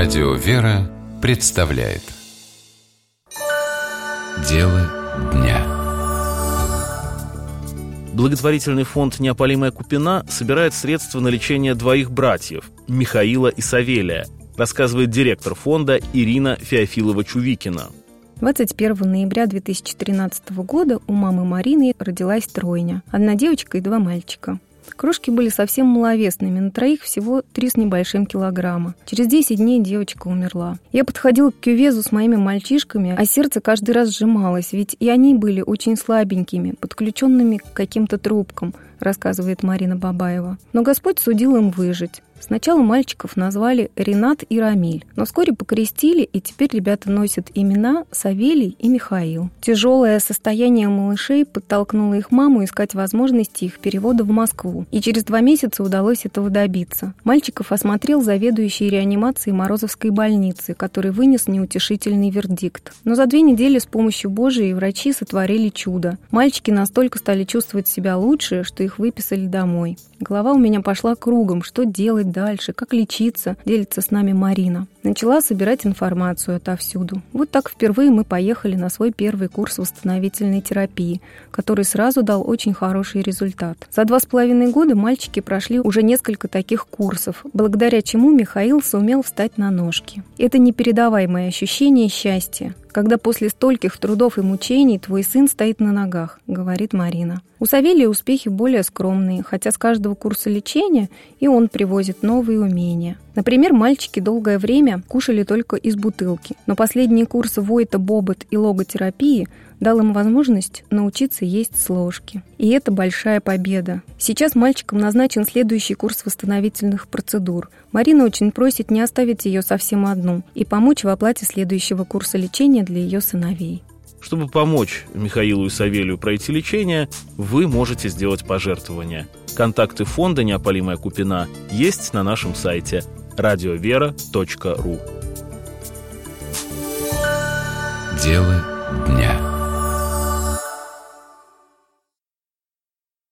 Радио «Вера» представляет «Дело дня». Благотворительный фонд «Неопалимая Купина» собирает средства на лечение двоих братьев – Михаила и Савелия, рассказывает директор фонда Ирина Феофилова-Чувикина. 21 ноября 2013 года у мамы Марины родилась тройня. Одна девочка и два мальчика. Крошки были совсем маловесными, на троих всего 3 с небольшим килограмма. Через 10 дней девочка умерла. Я подходила к кювезу с моими мальчишками, а сердце каждый раз сжималось, ведь и они были очень слабенькими, подключенными к каким-то трубкам, рассказывает Марина Бабаева. Но Господь судил им выжить. Сначала мальчиков назвали Ренат и Рамиль, но вскоре покрестили, и теперь ребята носят имена Савелий и Михаил. Тяжелое состояние малышей подтолкнуло их маму искать возможности их перевода в Москву, и через 2 месяца удалось этого добиться. Мальчиков осмотрел заведующий реанимацией Морозовской больницы, который вынес неутешительный вердикт. Но за 2 недели с помощью Божией врачи сотворили чудо. Мальчики настолько стали чувствовать себя лучше, что их выписали домой. Голова у меня пошла кругом, что делать дальше, как лечиться, делится с нами Марина. Начала собирать информацию отовсюду. Вот так впервые мы поехали на свой первый курс восстановительной терапии, который сразу дал очень хороший результат. За 2,5 года мальчики прошли уже несколько таких курсов, благодаря чему Михаил сумел встать на ножки. Это непередаваемое ощущение счастья, когда после стольких трудов и мучений твой сын стоит на ногах, говорит Марина. У Савелия успехи более скромные, хотя с каждого курса лечения и он привозит новые умения. Например, мальчики долгое время кушали только из бутылки, но последний курс Войта, Бобот и логотерапии дал им возможность научиться есть с ложки. И это большая победа. Сейчас мальчикам назначен следующий курс восстановительных процедур. Марина очень просит не оставить ее совсем одну и помочь в оплате следующего курса лечения для ее сыновей. Чтобы помочь Михаилу и Савелию пройти лечение, вы можете сделать пожертвование. Контакты фонда «Неопалимая Купина» есть на нашем сайте радиовера.ру. Дело дня.